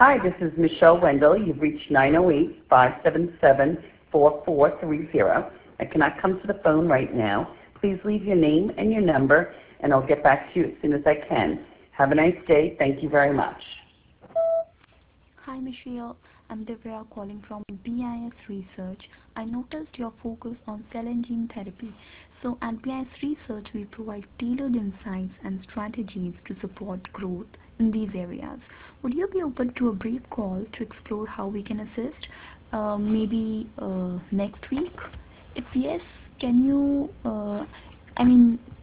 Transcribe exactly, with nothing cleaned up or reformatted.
Hi, this is Michelle Wendell. You've reached nine oh eight, five seven seven, four four three zero. I cannot come to the phone right now. Please leave your name and your number, and I'll get back to you as soon as I can. Have a nice day. Thank you very much. Hi Michelle, I'm Divya calling from B I S Research. I noticed your focus on cell and gene therapy. So at B I S Research, we provide tailored insights and strategies to support growth in these areas. Would you be open to a brief call to explore how we can assist? Uh, maybe uh, next week? If yes, can you, uh, I mean,